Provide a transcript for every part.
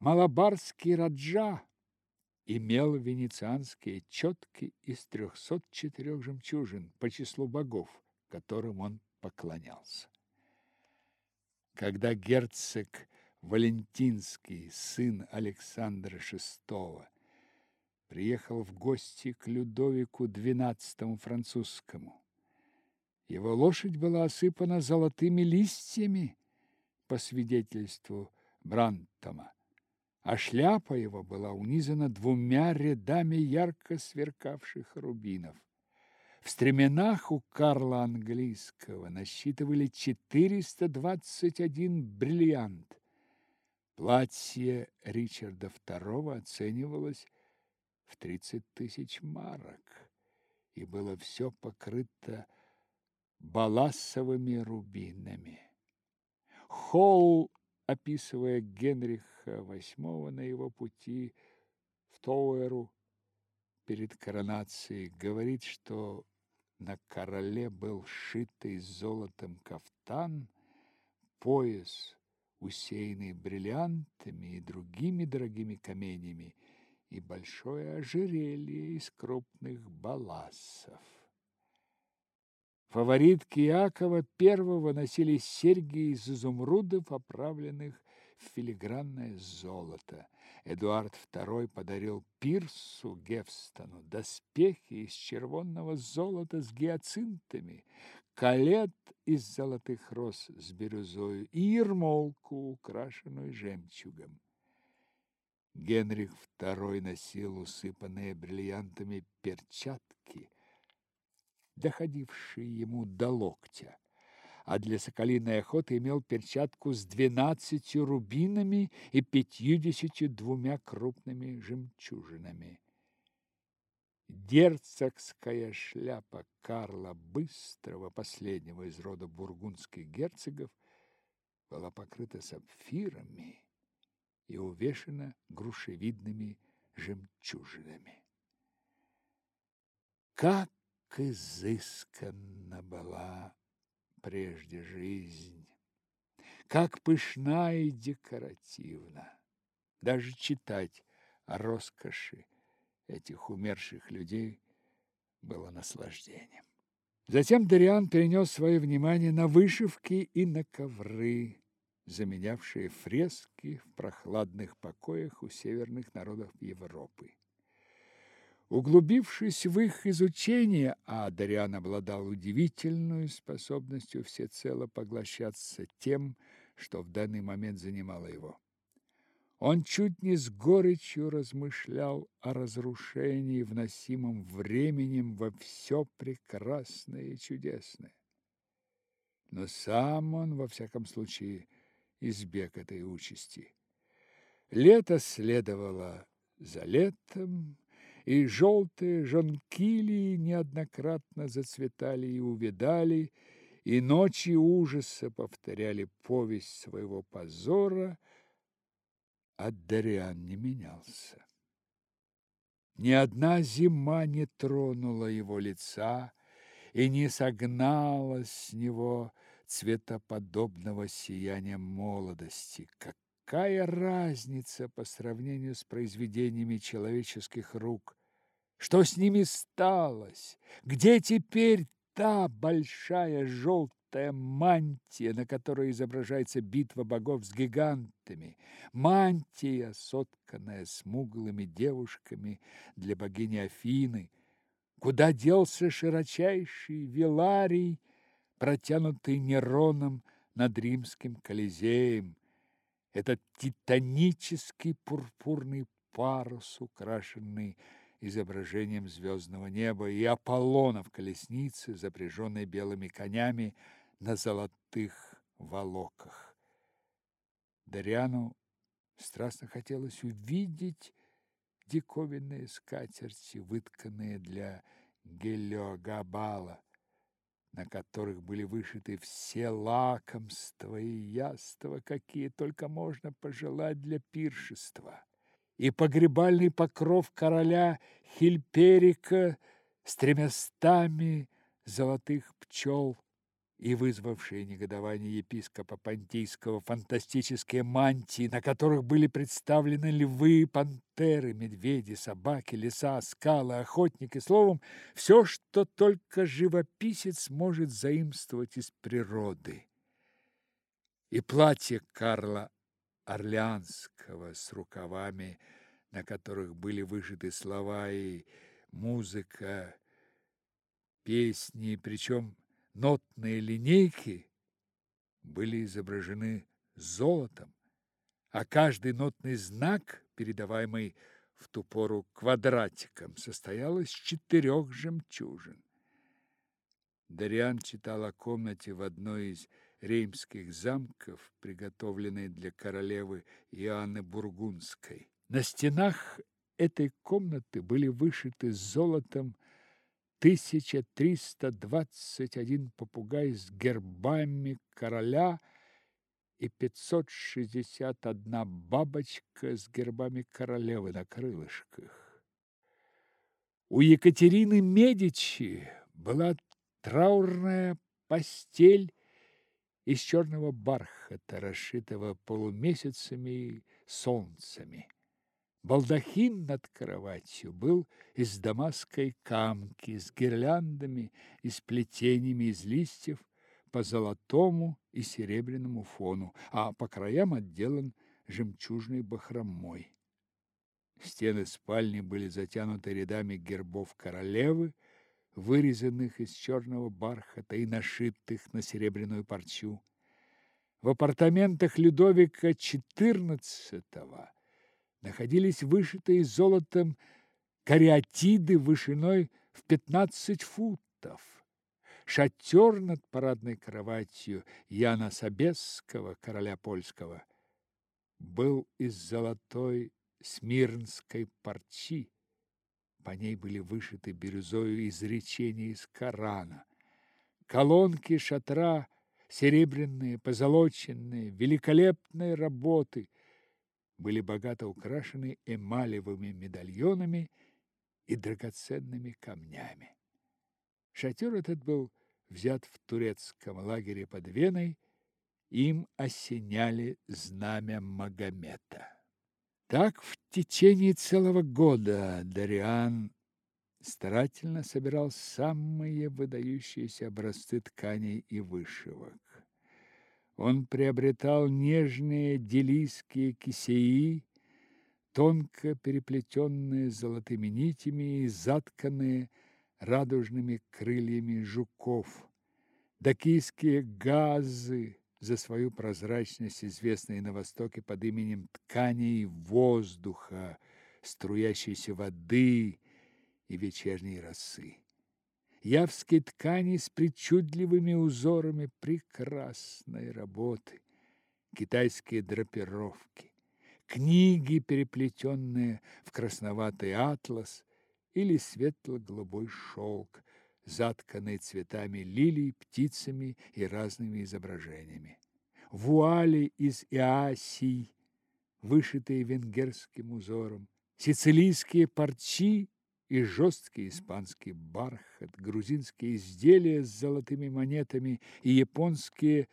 Малабарский раджа имел венецианские четки из 304 жемчужин по числу богов, которым он поклонялся. Когда герцог Валентинский, сын Александра VI, приехал в гости к Людовику XII французскому, его лошадь была осыпана золотыми листьями, по свидетельству Брантома, а шляпа его была унизана 2 рядами ярко сверкавших рубинов. В стременах у Карла Английского насчитывали 421 бриллиант. Платье Ричарда II оценивалось в 30 000 марок и было все покрыто балассовыми рубинами. Холл, описывая Генриха VIII на его пути в Тауэру перед коронацией, говорит, что на короле был сшитый золотом кафтан, пояс, усеянный бриллиантами и другими дорогими каменями, и большое ожерелье из крупных балассов. Фаворитки Иакова I носили серьги из изумрудов, оправленных в филигранное золото. Эдуард II подарил Пирсу Гефстону доспехи из червонного золота с гиацинтами, калет из золотых роз с бирюзою и ермолку, украшенную жемчугом. Генрих II носил усыпанные бриллиантами перчатки, доходившие ему до локтя, а для соколиной охоты имел перчатку с 12 рубинами и 52 крупными жемчужинами. Герцогская шляпа Карла Быстрого, последнего из рода бургундских герцогов, была покрыта сапфирами и увешана грушевидными жемчужинами. Как изысканна была прежде жизнь, как пышна и декоративна. Даже читать о роскоши этих умерших людей было наслаждением. Затем Дориан перенес свое внимание на вышивки и на ковры, заменявшие фрески в прохладных покоях у северных народов Европы. Углубившись в их изучение, а Дориан обладал удивительной способностью всецело поглощаться тем, что в данный момент занимало его. Он чуть не с горечью размышлял о разрушении, вносимом временем во все прекрасное и чудесное. Но сам он, во всяком случае, избег этой участи. Лето следовало за летом, и желтые жонкилии неоднократно зацветали и увядали, и ночи ужаса повторяли повесть своего позора, а Дориан не менялся. Ни одна зима не тронула его лица и не согнала с него цветоподобного сияния молодости. Какая разница по сравнению с произведениями человеческих рук? Что с ними сталось? Где теперь та большая желтая мантия, на которой изображается битва богов с гигантами? Мантия, сотканная смуглыми девушками для богини Афины. Куда делся широчайший веларий, протянутый Нероном над римским Колизеем? Этот титанический пурпурный парус, украшенный изображением звездного неба, и Аполлона в колеснице, запряженной белыми конями на золотых волоках. Дориану страстно хотелось увидеть диковинные скатерти, вытканные для Гелиогабала, на которых были вышиты все лакомства и яства, какие только можно пожелать для пиршества, и погребальный покров короля Хильперика с 300 золотых пчел, и вызвавшие негодование епископа Понтийского фантастические мантии, на которых были представлены львы, пантеры, медведи, собаки, лиса, скалы, охотники, словом, все, что только живописец может заимствовать из природы. И платье Карла Орлеанского с рукавами, на которых были вышиты слова и музыка, песни, причем нотные линейки были изображены золотом, а каждый нотный знак, передаваемый в ту пору квадратиком, состоял из 4 жемчужин. Дориан читал о комнате в одной из реймских замков, приготовленной для королевы Иоанны Бургундской. На стенах этой комнаты были вышиты золотом 1321 попугай с гербами короля и 561 бабочка с гербами королевы на крылышках. У Екатерины Медичи была траурная постель из черного бархата, расшитого полумесяцами и солнцами. Балдахин над кроватью был из дамасской камки с гирляндами и сплетениями из листьев по золотому и серебряному фону, а по краям отделан жемчужной бахромой. Стены спальни были затянуты рядами гербов королевы, вырезанных из черного бархата и нашитых на серебряную парчу. В апартаментах Людовика XIV находились вышитые золотом кариатиды вышиной в 15 футов. Шатер над парадной кроватью Яна Собесского, короля польского, был из золотой смирнской парчи. По ней были вышиты бирюзою изречения из Корана. Колонки шатра серебряные, позолоченные, великолепной работы, были богато украшены эмалевыми медальонами и драгоценными камнями. Шатер этот был взят в турецком лагере под Веной, им осеняли знамя Магомета. Так в течение целого года Дориан старательно собирал самые выдающиеся образцы тканей и вышивок. Он приобретал нежные делийские кисеи, тонко переплетенные золотыми нитями и затканные радужными крыльями жуков, дакийские газы, за свою прозрачность, известные на Востоке под именем тканей воздуха, струящейся воды и вечерней росы. Явские ткани с причудливыми узорами прекрасной работы, китайские драпировки, книги, переплетенные в красноватый атлас или светло-голубой шелк, затканный цветами лилий, птицами и разными изображениями. Вуали из иасий, вышитые венгерским узором, сицилийские парчи и жесткий испанский бархат, грузинские изделия с золотыми монетами и японские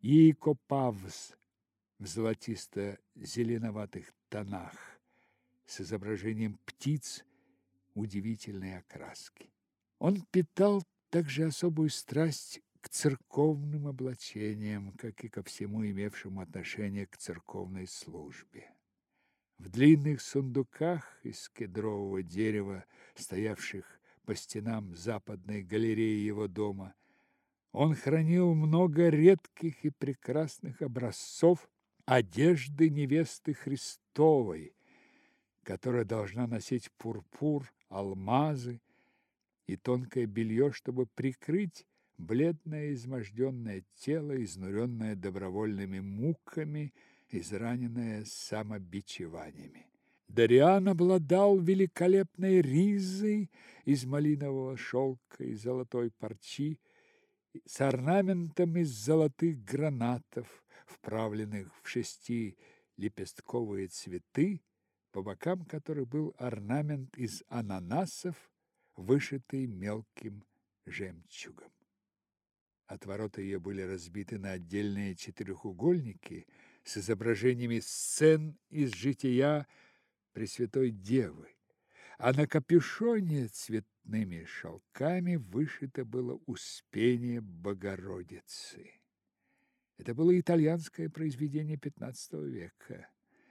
иекопавс в золотисто-зеленоватых тонах с изображением птиц удивительной окраски. Он питал также особую страсть к церковным облачениям, как и ко всему имевшему отношение к церковной службе. В длинных сундуках из кедрового дерева, стоявших по стенам западной галереи его дома, он хранил много редких и прекрасных образцов одежды невесты Христовой, которая должна носить пурпур, алмазы и тонкое белье, чтобы прикрыть бледное изможденное тело, изнуренное добровольными муками, израненное самобичеваниями. Дориан обладал великолепной ризой из малинового шелка и золотой парчи с орнаментом из золотых гранатов, вправленных в 6 лепестковые цветы, по бокам которых был орнамент из ананасов, вышитый мелким жемчугом. Отвороты ее были разбиты на отдельные четырехугольники с изображениями сцен из жития Пресвятой Девы, а на капюшоне цветными шелками вышито было Успение Богородицы. Это было итальянское произведение XV века.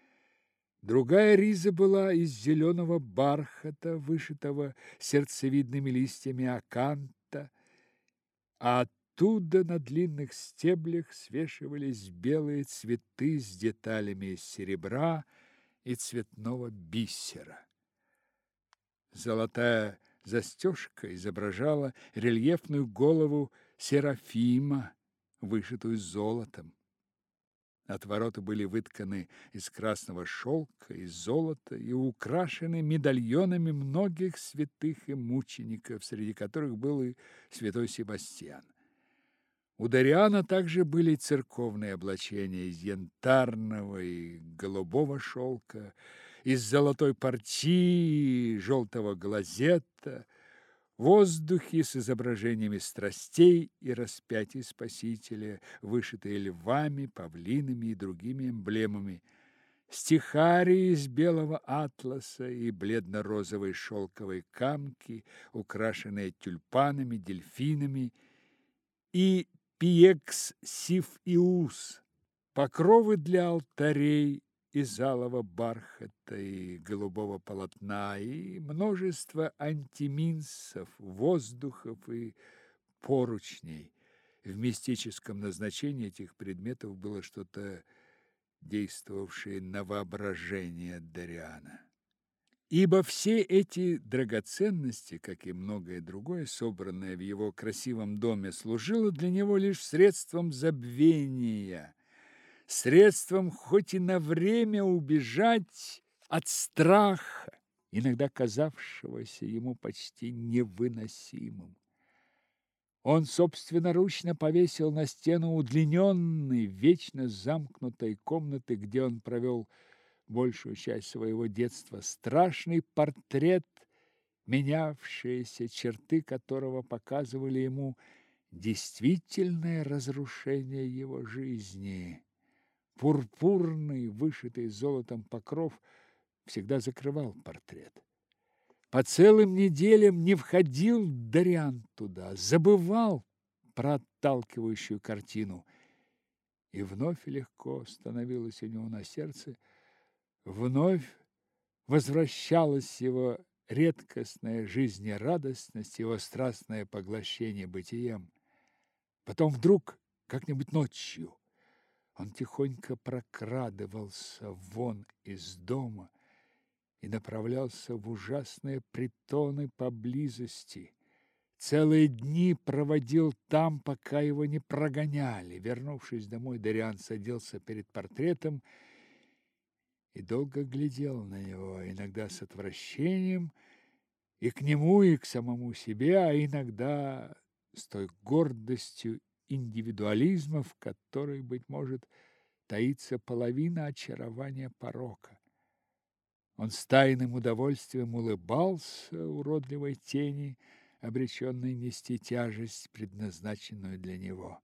Другая риза была из зеленого бархата, вышитого сердцевидными листьями аканта, а оттуда на длинных стеблях свешивались белые цветы с деталями из серебра и цветного бисера. Золотая застежка изображала рельефную голову Серафима, вышитую золотом. Отвороты были вытканы из красного шелка и золота и украшены медальонами многих святых и мучеников, среди которых был и святой Себастьян. У Дориана также были церковные облачения из янтарного и голубого шелка, из золотой парчи и желтого глазета, воздухи с изображениями страстей и распятий Спасителя, вышитые львами, павлинами и другими эмблемами, стихарии из белого атласа и бледно-розовой шелковой камки, украшенные тюльпанами, дельфинами, и пиекс сиф-иус, покровы для алтарей из алого бархата и голубого полотна, и множество антиминсов, воздухов и поручней. В мистическом назначении этих предметов было что-то, действовавшее на воображение Дориана. Ибо все эти драгоценности, как и многое другое, собранное в его красивом доме, служило для него лишь средством забвения, средством хоть и на время убежать от страха, иногда казавшегося ему почти невыносимым. Он собственноручно повесил на стену удлиненной, вечно замкнутой комнаты, где он провел большую часть своего детства, страшный портрет, менявшиеся черты которого показывали ему действительное разрушение его жизни. Пурпурный, вышитый золотом покров всегда закрывал портрет. По целым неделям не входил Дориан туда, забывал про отталкивающую картину. И вновь легко становилось у него на сердце, вновь возвращалась его редкостная жизнерадостность, его страстное поглощение бытием. Потом вдруг, как-нибудь ночью, он тихонько прокрадывался вон из дома и направлялся в ужасные притоны поблизости. Целые дни проводил там, пока его не прогоняли. Вернувшись домой, Дориан садился перед портретом и долго глядел на него, иногда с отвращением, и к нему, и к самому себе, а иногда с той гордостью индивидуализма, в которой, быть может, таится половина очарования порока. Он с тайным удовольствием улыбался уродливой тени, обреченной нести тяжесть, предназначенную для него.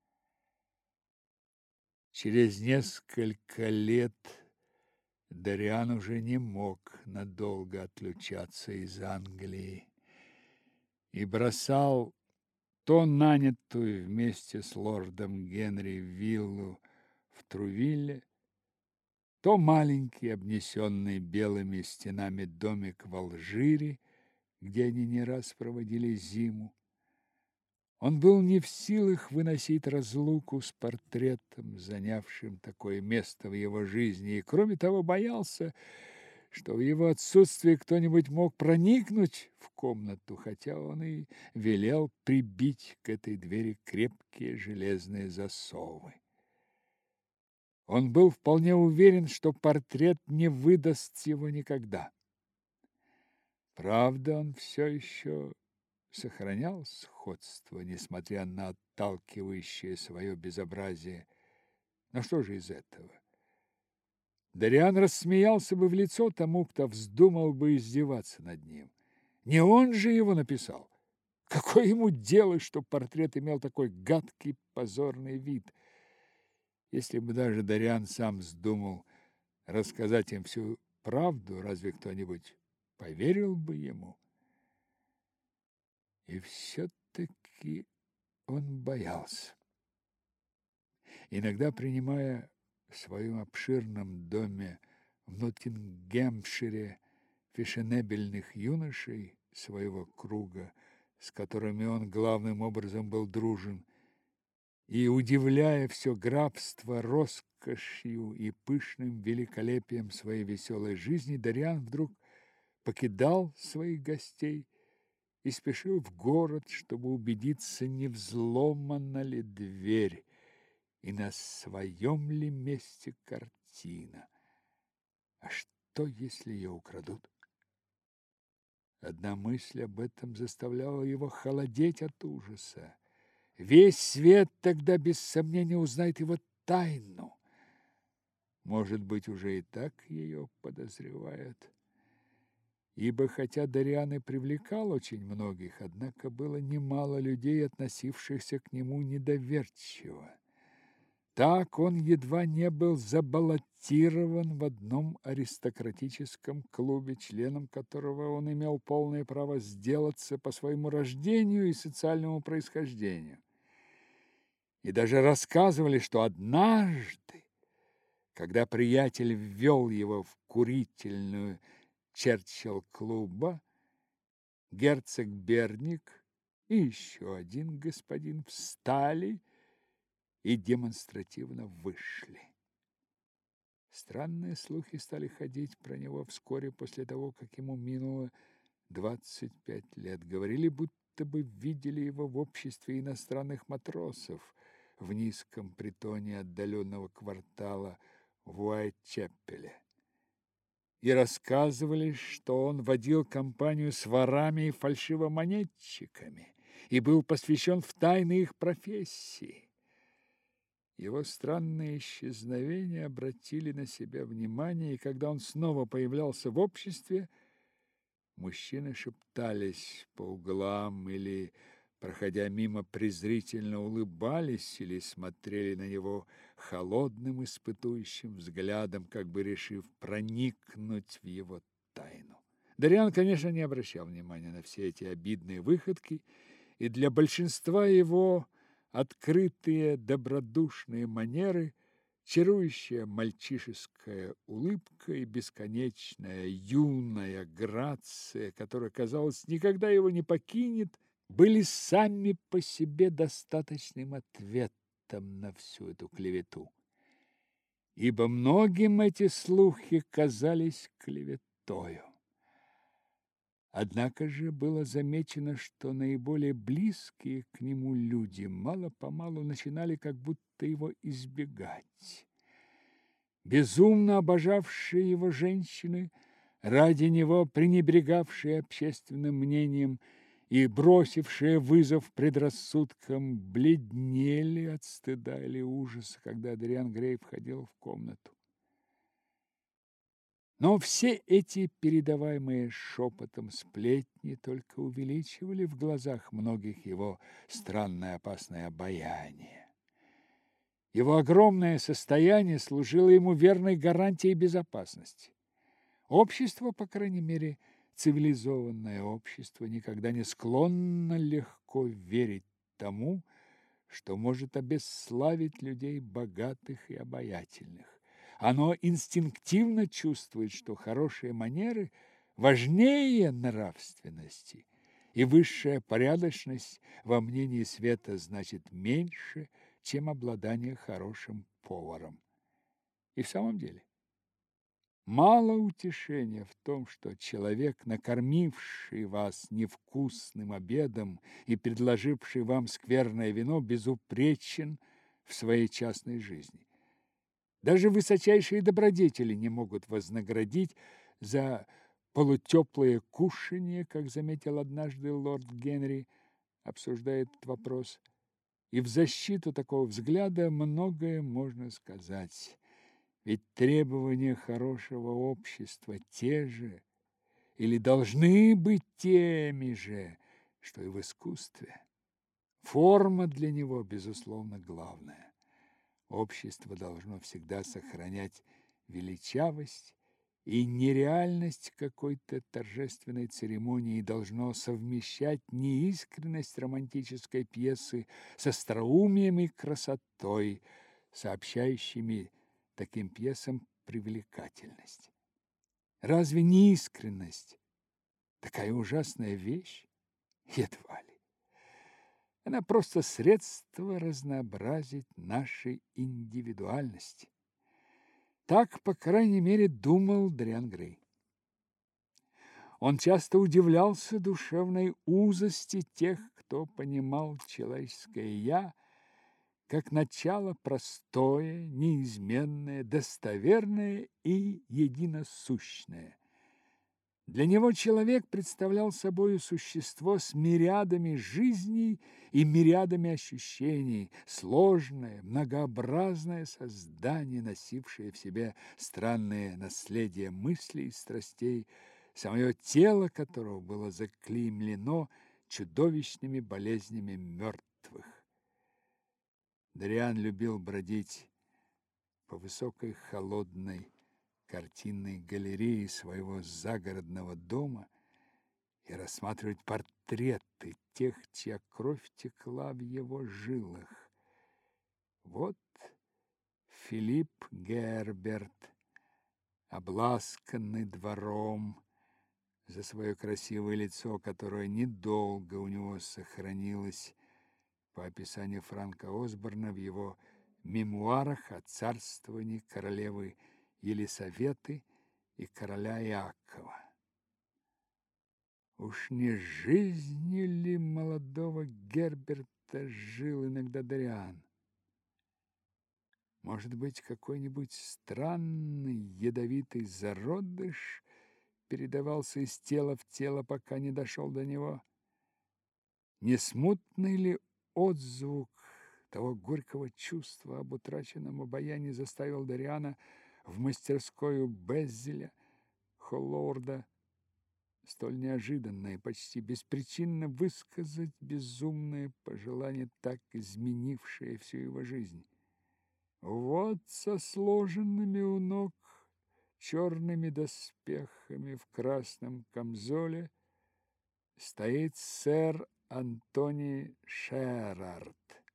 Через несколько лет Дориан уже не мог надолго отлучаться из Англии и бросал то нанятую вместе с лордом Генри виллу в Трувилле, то маленький, обнесенный белыми стенами домик в Алжире, где они не раз проводили зиму. Он был не в силах выносить разлуку с портретом, занявшим такое место в его жизни, и, кроме того, боялся, что в его отсутствие кто-нибудь мог проникнуть в комнату, хотя он и велел прибить к этой двери крепкие железные засовы. Он был вполне уверен, что портрет не выдаст его никогда. Правда, он все еще сохранял сходство, несмотря на отталкивающее свое безобразие. Но что же из этого? Дориан рассмеялся бы в лицо тому, кто вздумал бы издеваться над ним. Не он же его написал. Какое ему дело, что портрет имел такой гадкий, позорный вид? Если бы даже Дориан сам вздумал рассказать им всю правду, разве кто-нибудь поверил бы ему? И все-таки он боялся. Иногда, принимая в своем обширном доме в Ноттингемшире фешенебельных юношей своего круга, с которыми он главным образом был дружен, и удивляя все графство роскошью и пышным великолепием своей веселой жизни, Дориан вдруг покидал своих гостей и спешил в город, чтобы убедиться, не взломана ли дверь и на своем ли месте картина. А что, если ее украдут? Одна мысль об этом заставляла его холодеть от ужаса. Весь свет тогда без сомнения узнает его тайну. Может быть, уже и так ее подозревают. Ибо хотя Дориан и привлекал очень многих, однако было немало людей, относившихся к нему недоверчиво. Так он едва не был забаллотирован в одном аристократическом клубе, членом которого он имел полное право сделаться по своему рождению и социальному происхождению. И даже рассказывали, что однажды, когда приятель ввел его в курительную Черчилл-клуба, герцог Берник и еще один господин встали и демонстративно вышли. Странные слухи стали ходить про него вскоре после того, как ему минуло 25 лет. Говорили, будто бы видели его в обществе иностранных матросов в низком притоне отдаленного квартала в Уайтчепеле. И рассказывали, что он водил компанию с ворами и фальшивомонетчиками и был посвящен в тайны их профессии. Его странные исчезновения обратили на себя внимание, и когда он снова появлялся в обществе, мужчины шептались по углам или, проходя мимо, презрительно улыбались или смотрели на него холодным испытующим взглядом, как бы решив проникнуть в его тайну. Дориан, конечно, не обращал внимания на все эти обидные выходки, и для большинства его открытые добродушные манеры, чарующая мальчишеская улыбка и бесконечная юная грация, которая, казалось, никогда его не покинет, были сами по себе достаточным ответом на всю эту клевету. Ибо многим эти слухи казались клеветою. Однако же было замечено, что наиболее близкие к нему люди мало-помалу начинали как будто его избегать. Безумно обожавшие его женщины, ради него пренебрегавшие общественным мнением и бросившие вызов предрассудкам, бледнели от стыда или ужаса, когда Дориан Грей входил в комнату. Но все эти передаваемые шепотом сплетни только увеличивали в глазах многих его странное опасное обаяние. Его огромное состояние служило ему верной гарантией безопасности. Общество, по крайней мере, цивилизованное общество, никогда не склонно легко верить тому, что может обесславить людей богатых и обаятельных. Оно инстинктивно чувствует, что хорошие манеры важнее нравственности, и высшая порядочность во мнении света значит меньше, чем обладание хорошим поваром. И в самом деле, мало утешения в том, что человек, накормивший вас невкусным обедом и предложивший вам скверное вино, безупречен в своей частной жизни. Даже высочайшие добродетели не могут вознаградить за полутеплое кушанье, как заметил однажды лорд Генри, обсуждая этот вопрос. И в защиту такого взгляда многое можно сказать. Ведь требования хорошего общества те же, или должны быть теми же, что и в искусстве. Форма для него, безусловно, главная. Общество должно всегда сохранять величавость и нереальность какой-то торжественной церемонии, должно совмещать неискренность романтической пьесы с остроумием и красотой, сообщающими таким пьесам привлекательность. Разве неискренность такая ужасная вещь? Едва ли. Она просто средство разнообразить наши индивидуальности. Так, по крайней мере, думал Дориан Грей. Он часто удивлялся душевной узости тех, кто понимал человеческое «я» как начало простое, неизменное, достоверное и единосущное. Для него человек представлял собою существо с мириадами жизней и мириадами ощущений, сложное, многообразное создание, носившее в себе странное наследие мыслей и страстей, самое тело которого было заклеймлено чудовищными болезнями мертвых. Дориан любил бродить по высокой холодной картинной галереи своего загородного дома и рассматривать портреты тех, чья кровь текла в его жилах. Вот Филипп Герберт, обласканный двором за свое красивое лицо, которое недолго у него сохранилось, по описанию Франка Осборна в его мемуарах о царствовании королевы Елисаветы и короля Иакова. Уж не жизнью ли молодого Герберта жил иногда Дориан? Может быть, какой-нибудь странный ядовитый зародыш передавался из тела в тело, пока не дошел до него? Не смутный ли отзвук того горького чувства об утраченном обаянии заставил Дориана в мастерскую Беззеля Холлорда столь неожиданно и почти беспричинно высказать безумное пожелание, так изменившее всю его жизнь. Вот со сложенными у ног черными доспехами в красном камзоле стоит сэр Антони Шерард.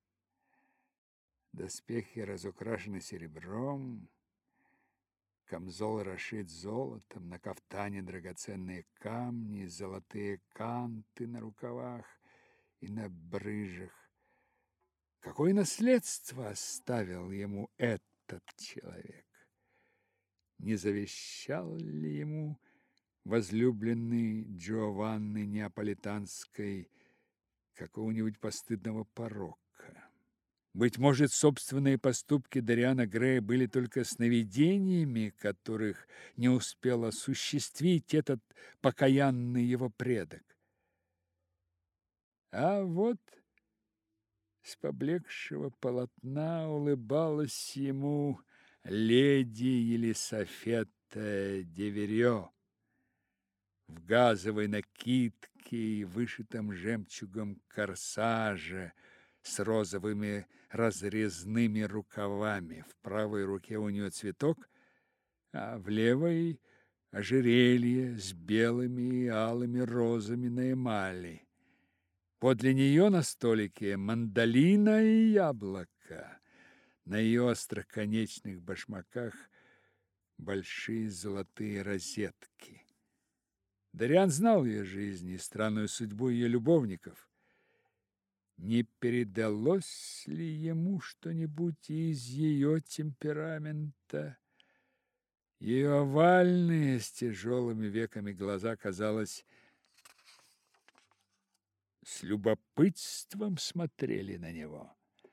Доспехи разукрашены серебром, камзол расшит золотом, на кафтане драгоценные камни, золотые канты на рукавах и на брыжах. Какое наследство оставил ему этот человек? Не завещал ли ему возлюбленный Джованны Неаполитанской какого-нибудь постыдного порока? Быть может, собственные поступки Дориана Грея были только сновидениями, которых не успел осуществить этот покаянный его предок. А вот с поблекшего полотна улыбалась ему леди Елисафета де Верё в газовой накидке и вышитом жемчугом корсаже с розовыми разрезными рукавами. В правой руке у нее цветок, а в левой ожерелье с белыми и алыми розами на эмали. Подле нее на столике мандолина и яблоко. На ее остроконечных башмаках большие золотые розетки. Дориан знал ее жизнь и странную судьбу ее любовников. Не передалось ли ему что-нибудь из ее темперамента? Ее овальные с тяжелыми веками глаза, казалось, с любопытством смотрели на него.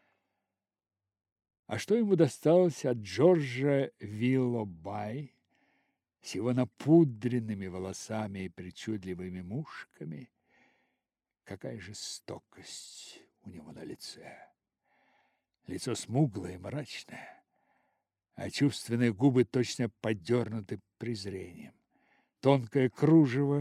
А что ему досталось от Джорджа Виллобай с его напудренными волосами и причудливыми мушками? Какая жестокость у него на лице! Лицо смуглое и мрачное, а чувственные губы точно подернуты презрением. Тонкое кружево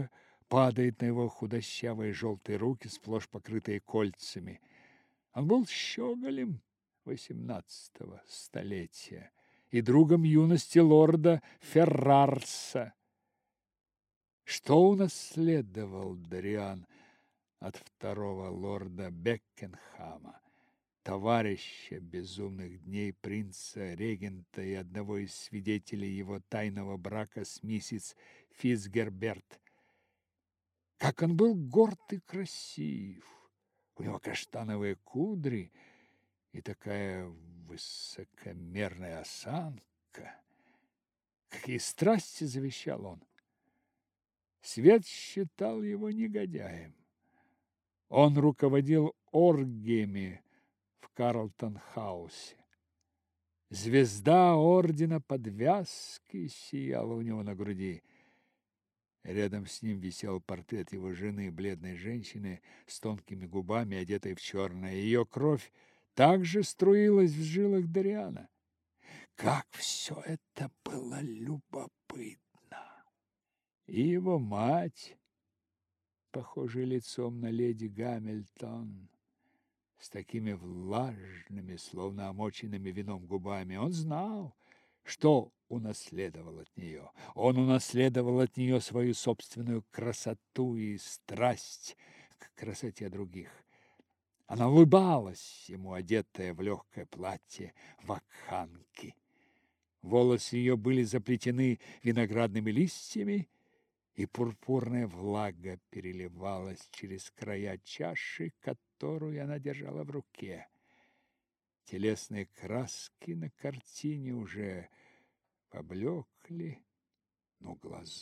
падает на его худощавые желтые руки, сплошь покрытые кольцами. Он был щеголем XVIII столетия и другом юности лорда Феррарса. Что унаследовал Дориан от второго лорда Бекенхама, товарища безумных дней принца-регента и одного из свидетелей его тайного брака с миссис Фицгерберт? Как он был горд и красив! У него каштановые кудри и такая высокомерная осанка. Какие страсти завещал он! Свет считал его негодяем. Он руководил оргиями в Карлтон-хаусе. Звезда ордена подвязки сияла у него на груди. Рядом с ним висел портрет его жены, бледной женщины с тонкими губами, одетой в черное. Ее кровь также струилась в жилах Дориана. Как все это было любопытно! И его мать, похожая лицом на леди Гамильтон, с такими влажными, словно омоченными вином губами. Он знал, что унаследовал от нее. Он унаследовал от нее свою собственную красоту и страсть к красоте других. Она улыбалась ему, одетая в легкое платье вакханки. Волосы ее были заплетены виноградными листьями, и пурпурная влага переливалась через края чаши, которую она держала в руке. Телесные краски на картине уже поблекли, но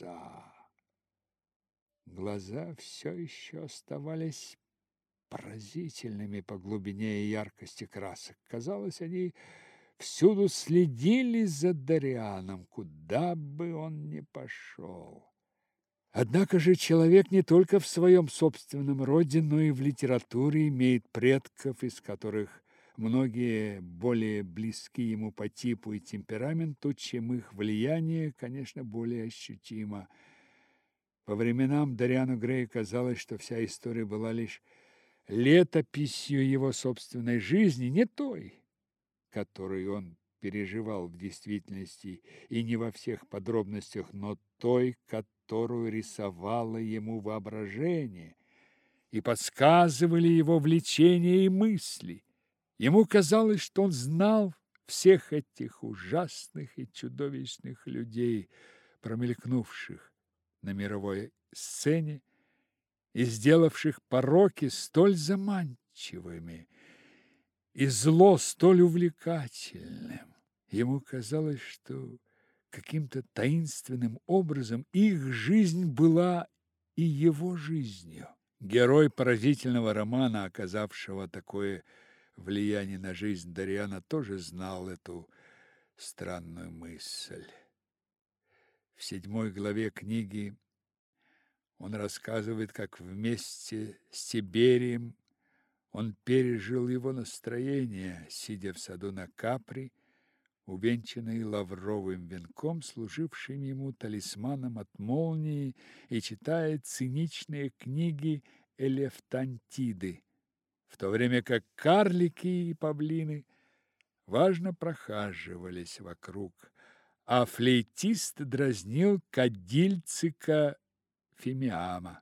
глаза все еще оставались поразительными по глубине и яркости красок. Казалось, они всюду следили за Дорианом, куда бы он ни пошел. Однако же человек не только в своем собственном роде, но и в литературе имеет предков, из которых многие более близки ему по типу и темпераменту, чем их влияние, конечно, более ощутимо. По временам Дориану Грею казалось, что вся история была лишь летописью его собственной жизни, не той, которую он переживал в действительности и не во всех подробностях, но той, которую рисовало ему воображение и подсказывали его влечения и мысли. Ему казалось, что он знал всех этих ужасных и чудовищных людей, промелькнувших на мировой сцене и сделавших пороки столь заманчивыми и зло столь увлекательным. Ему казалось, что каким-то таинственным образом их жизнь была и его жизнью. Герой поразительного романа, оказавшего такое влияние на жизнь Дориана, тоже знал эту странную мысль. В 7 главе книги он рассказывает, как вместе с Тиберием он пережил его настроение, сидя в саду на Капри, увенчанный лавровым венком, служившим ему талисманом от молнии, и читая циничные книги Элефтантиды, в то время как карлики и павлины важно прохаживались вокруг, а флейтист дразнил кадильцика Фимиама.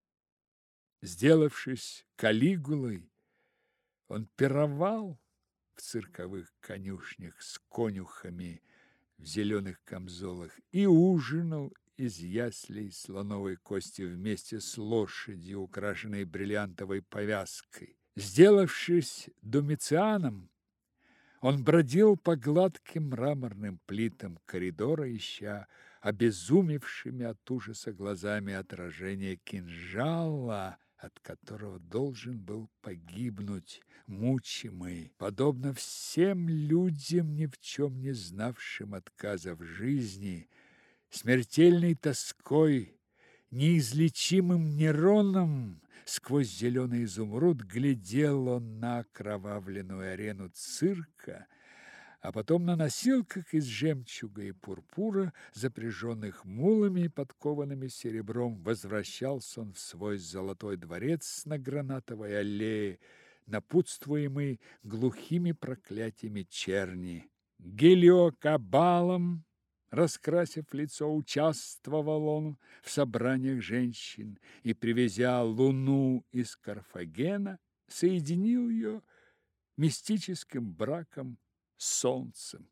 Сделавшись Калигулой, он пировал в цирковых конюшнях с конюхами в зеленых камзолах и ужинал из яслей слоновой кости вместе с лошадью, украшенной бриллиантовой повязкой. Сделавшись Домицианом, он бродил по гладким мраморным плитам коридора, ища обезумевшими от ужаса глазами отражение кинжала, от которого должен был погибнуть, мучимый, подобно всем людям, ни в чем не знавшим отказа в жизни, смертельной тоской, неизлечимым Нероном. Сквозь зеленый изумруд глядел он на окровавленную арену цирка, а потом на носилках из жемчуга и пурпура, запряженных мулами и подкованными серебром, возвращался он в свой золотой дворец на Гранатовой аллее, напутствуемый глухими проклятиями черни. Гелиокабалом, раскрасив лицо, участвовал он в собраниях женщин и, привезя луну из Карфагена, соединил ее мистическим браком с солнцем.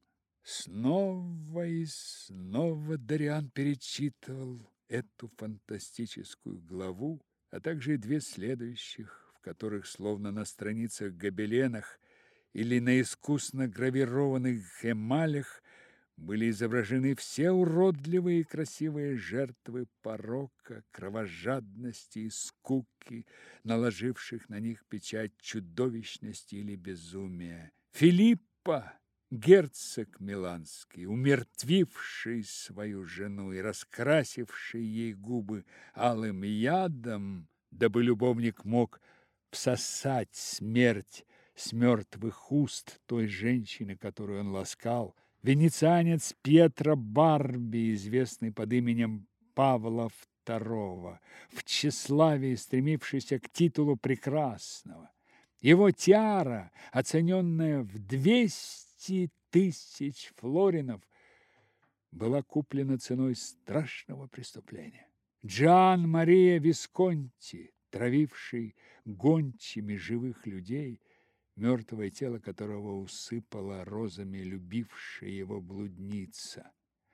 Снова и снова Дариан перечитывал эту фантастическую главу, а также и две следующих, в которых, словно на страницах-гобеленах или на искусно гравированных эмалях, были изображены все уродливые и красивые жертвы порока, кровожадности и скуки, наложивших на них печать чудовищности или безумия. Филиппа, герцог миланский, умертвивший свою жену и раскрасивший ей губы алым ядом, дабы любовник мог всосать смерть с мертвых уст той женщины, которую он ласкал, венецианец Пьетро Барби, известный под именем Павла II, в тщеславии стремившийся к титулу прекрасного. Его тиара, оцененная в 200 тысяч флоринов, была куплена ценой страшного преступления. Джан Мария Висконти, травивший гончими живых людей, мертвое тело которого усыпала розами любившая его блудница.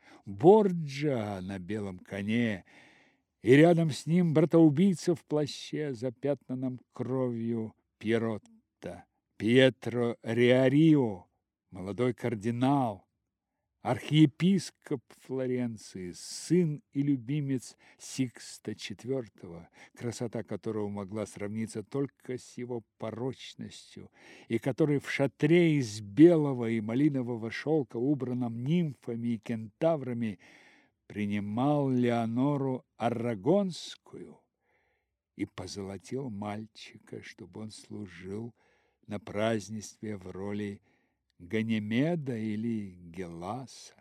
Борджа на белом коне, и рядом с ним братоубийца в плаще, запятнанном кровью Пьеротта. Пьетро Риарио, молодой кардинал, архиепископ Флоренции, сын и любимец Сикста IV, красота которого могла сравниться только с его порочностью, и который в шатре из белого и малинового шелка, убранном нимфами и кентаврами, принимал Леонору Аррагонскую и позолотил мальчика, чтобы он служил на празднестве в роли Ганимеда или Геласа.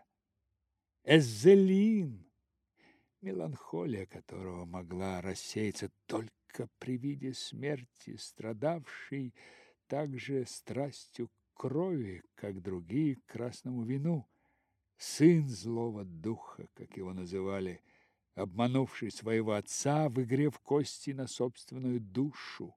Эзелин, меланхолия которого могла рассеяться только при виде смерти, страдавшей также страстью к крови, как другие к красному вину, сын злого духа, как его называли, обманувший своего отца в игре в кости на собственную душу.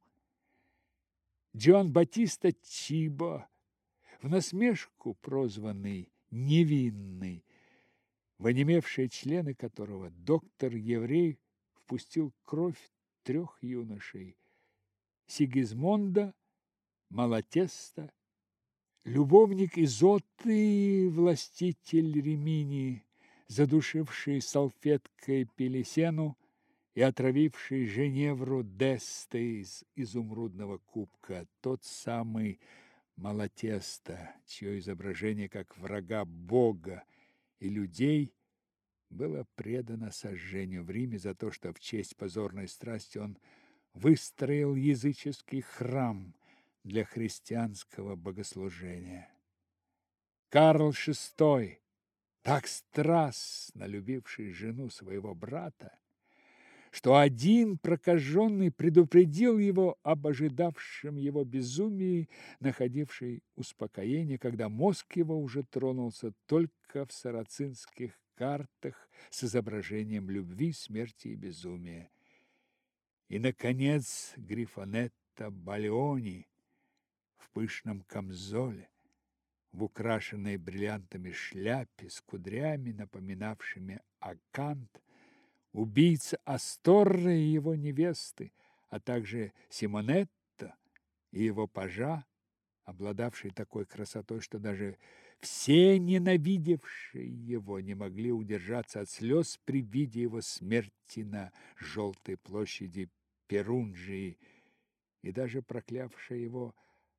Джоан Батиста Чибо, в насмешку прозванный невинный, в онемевшие члены которого доктор-еврей впустил кровь 3 юношей: Сигизмонда, Малатеста, любовник Изоты, властитель Римини, задушивший салфеткой Пелесену и отравивший Женевру Деста из изумрудного кубка, тот самый Малатеста, чье изображение как врага Бога и людей было предано сожжению в Риме за то, что в честь позорной страсти он выстроил языческий храм для христианского богослужения. Карл VI, так страстно любивший жену своего брата, что один прокаженный предупредил его об ожидавшем его безумии, находивший успокоение, когда мозг его уже тронулся только в сарацинских картах с изображением любви, смерти и безумия. И, наконец, Грифонетто Балеони в пышном камзоле, в украшенной бриллиантами шляпе с кудрями, напоминавшими акант, убийца Асторра и его невесты, а также Симонетто и его пажа, обладавший такой красотой, что даже все ненавидевшие его не могли удержаться от слез при виде его смерти на желтой площади Перунджии, и даже проклявшая его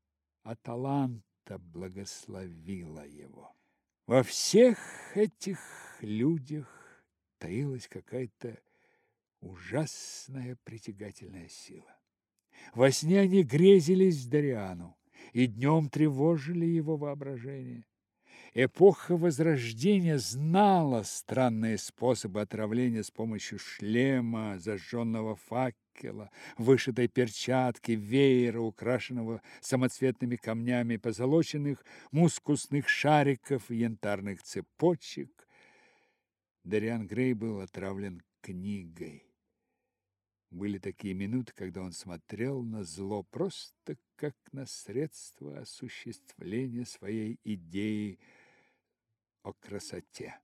Аталанта благословила его. Во всех этих людях таилась какая-то ужасная притягательная сила. Во сне они грезились Дариану и днем тревожили его воображение. Эпоха Возрождения знала странные способы отравления с помощью шлема, зажженного факела, вышитой перчатки, веера, украшенного самоцветными камнями, позолоченных мускусных шариков и янтарных цепочек. Дориан Грей был отравлен книгой. Были такие минуты, когда он смотрел на зло просто как на средство осуществления своей идеи о красоте.